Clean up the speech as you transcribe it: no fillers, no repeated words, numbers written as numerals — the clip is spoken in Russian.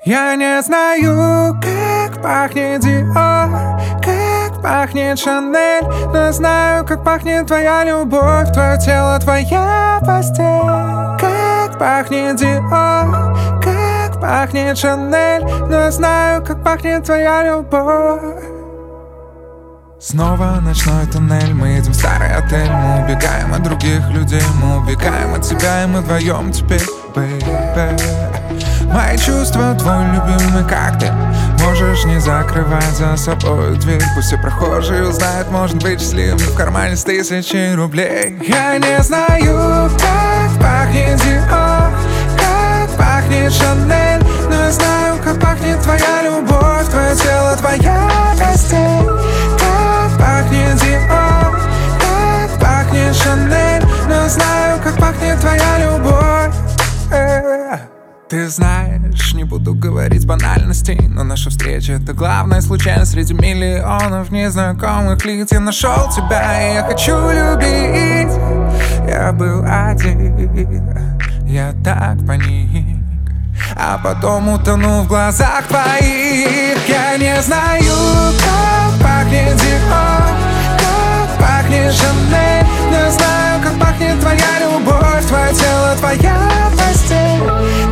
Я не знаю, как пахнет Диор, как пахнет Шанель, но знаю, как пахнет твоя любовь, твое тело, твоя постель. Как пахнет Диор, как пахнет Шанель, но знаю, как пахнет твоя любовь. Снова ночной туннель, мы едем в старый отель. Мы убегаем от других людей, мы убегаем от себя, и мы вдвоем теперь, бэйбэ. Мои чувства, твой любимый коктейль. Можешь не закрывать за собой дверь, пусть все прохожие узнают, может быть счастливым в кармане с 1000 рублей. Я не знаю, как пахнет Диор, как пахнет Шанель, но я знаю, как пахнет твоя любовь, твое тело, твоя постель. Как пахнет Диор, как пахнет Шанель, но я знаю, как пахнет твоя любовь. Ты знаешь, не буду говорить банальностей, но наша встреча — это главная случайность среди миллионов незнакомых лиц. Я нашел тебя, и я хочу любить. Я был один, я так паник, а потом утонул в глазах твоих. Я не знаю, как пахнет Диор, как пахнет Шанель, но я знаю, как пахнет твоя любовь, твое тело, твоя постель.